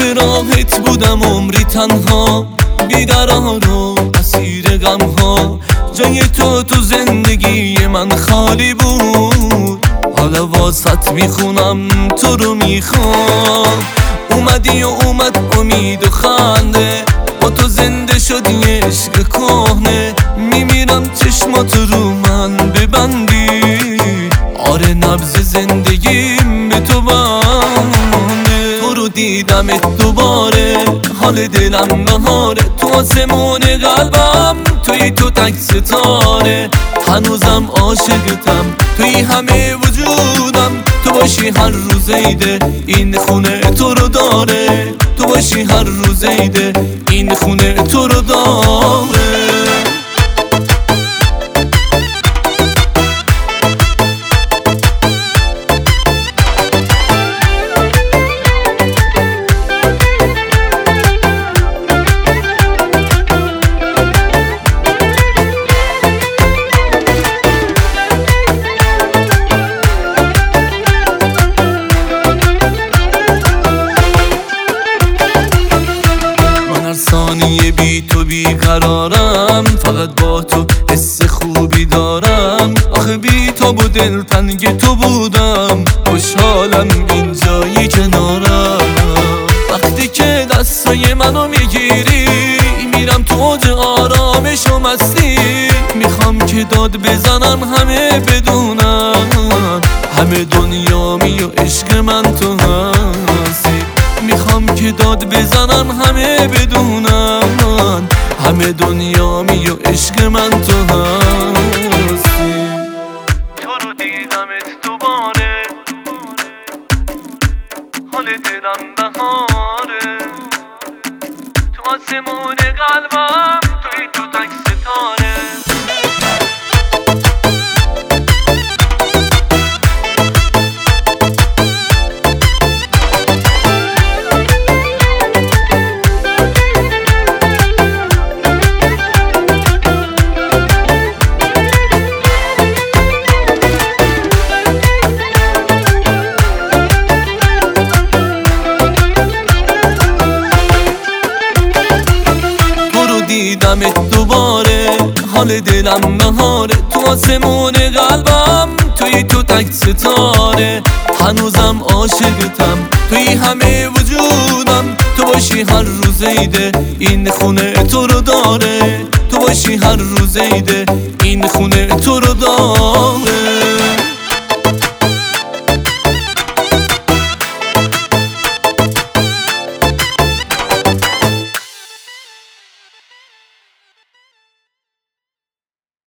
راهت بودم عمری تنها، بیقرار و اسیر غم ها. جای تو زندگی من خالی بود، حالا واسط میخونم تو رو میخوام. اومدی و اومد امید و خنده، با تو زنده شد یه عشق کهنه. میمیرم چشمات رو من ببندی، آره نبض زندگیم به تو بنده. تو رو دیدمت دوباره، حال دلم بهاره. تو آسمون قلبم توی تو تک ستاره. هنوزم عاشقتم، توی همه وجودم. تو باشی هر روز عیده، این خونه تو رو داره. تو باشی هر روز عیده، این خونه تو رو داره. ثانیه بی تو بیقرارم، فقط با تو حس خوبی دارم. آخه بی تو با دلتنگ تو بودم، خوشحالم این جایی کنارم. وقتی که دستای منو میگیری، میرم تو اوج آرامش و مستی. میخوام که داد بزنم همه بدونم، همه دنیامی و عشق من تو هستی. میخوام که داد بزنم همه بدونم، همه دنیامی و عشق من تو هستی. تو رو دیدمت دوباره، حال دلم بهاره. تو آسمون قلبم توی تو تک ستاره. دیدمت دوباره، حال دلم بهاره. تو آسمون قلبم توی تو تک ستاره. هنوزم عاشقتم، توی همه وجودم. تو باشی هر روز عیده، این خونه تو رو داره. تو باشی هر روز عیده، این خونه تو رو داره.